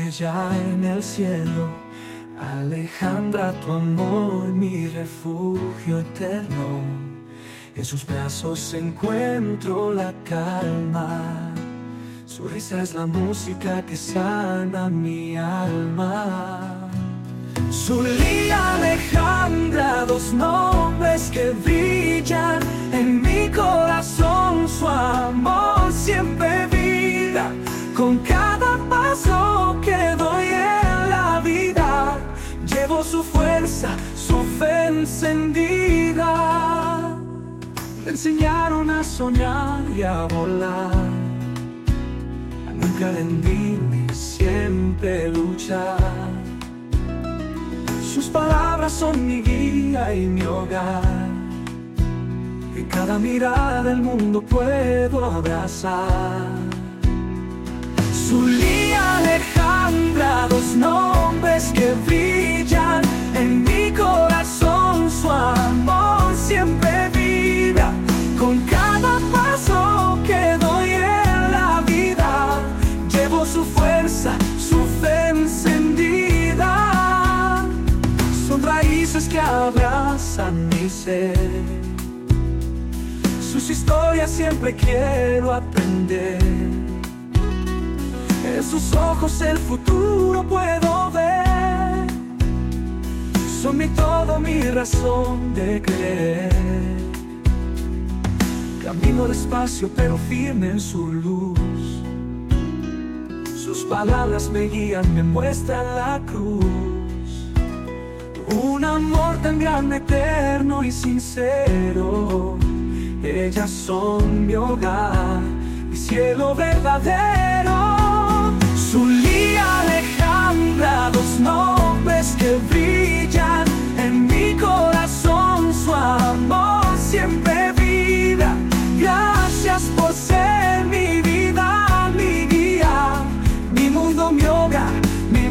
estrella en el cielo. Alejandra, tu amor, mi refugio eterno. En sus brazos encuentro la calma. Su risa es la música que sana mi alma. Zulía, Alejandra, dos nombres que brillan en mi corazón. Su amor siempre vida con cada paso que doy en la vida. Llevo su fuerza, su fe encendida. Me enseñaron a soñar y a volar, a nunca rendirme, siempre luchar. Sus palabras son mi guía y mi hogar. En cada mirada del mundo puedo abrazar. Zulía, Alejandra, dos nombres que brillan en mi corazón. Su amor siempre vibra con cada paso que doy en la vida. Llevo su fuerza, su fe encendida. Son raíces que abrazan mi ser. Sus historias siempre quiero aprender. En sus ojos el futuro puedo ver. Son mi todo, mi razón de creer. Camino despacio pero firme en su luz. Sus palabras me guían, me muestran la cruz. Un amor tan grande, eterno y sincero. Ellas son mi hogar, mi cielo verdadero. Zulía, Alejandra, dos nombres que brillan en mi corazón. Su amor siempre vida. Gracias por ser mi vida, mi guía, mi mundo, mi hogar, mi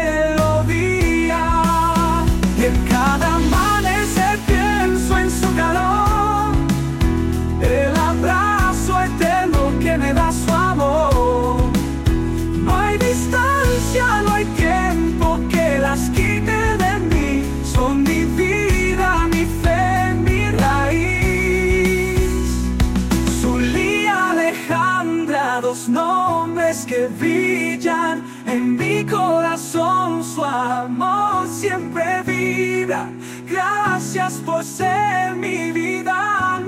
melodía. En cada amanecer pienso en su calor, el abrazo eterno que me da su amor. No hay distancia, no hay tiempo que las quite de mí. Son mi vida, mi fe, mi raíz. Zulía, Alejandra, dos nombres que brillan en mi corazón. Su amor siempre vibra. Gracias por ser mi vida.